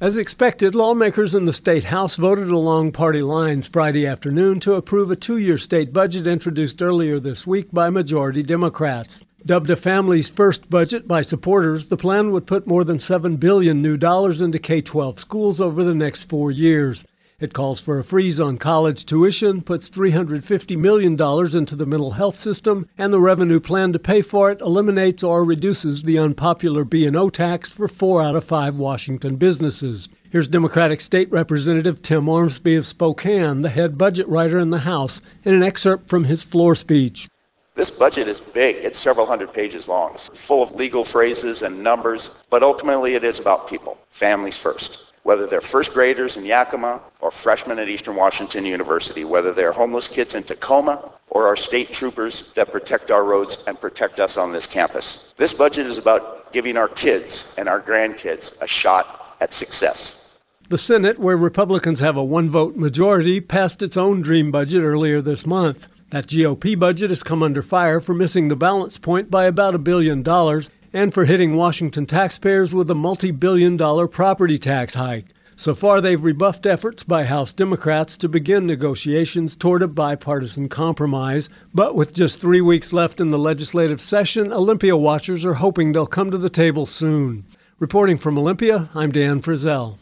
As expected, lawmakers in the state House voted along party lines Friday afternoon to approve a 2-year state budget introduced earlier this week by majority Democrats. Dubbed a family's first budget by supporters, the plan would put more than $7 billion new dollars into K-12 schools over the next 4 years. It calls for a freeze on college tuition, puts $350 million into the mental health system, and the revenue plan to pay for it eliminates or reduces the unpopular B&O tax for 4 out of 5 Washington businesses. Here's Democratic State Representative Tim Ormsby of Spokane, the head budget writer in the House, in an excerpt from his floor speech. This budget is big. It's several hundred pages long, full of legal phrases and numbers, but ultimately it is about people, families first. Whether they're first graders in Yakima or freshmen at Eastern Washington University, whether they're homeless kids in Tacoma or our state troopers that protect our roads and protect us on this campus. This budget is about giving our kids and our grandkids a shot at success. The Senate, where Republicans have a 1-vote majority, passed its own dream budget earlier this month. That GOP budget has come under fire for missing the balance point by about $1 billion and for hitting Washington taxpayers with a multi-billion-dollar property tax hike. So far, they've rebuffed efforts by House Democrats to begin negotiations toward a bipartisan compromise. But with just 3 weeks left in the legislative session, Olympia watchers are hoping they'll come to the table soon. Reporting from Olympia, I'm Dan Frizzell.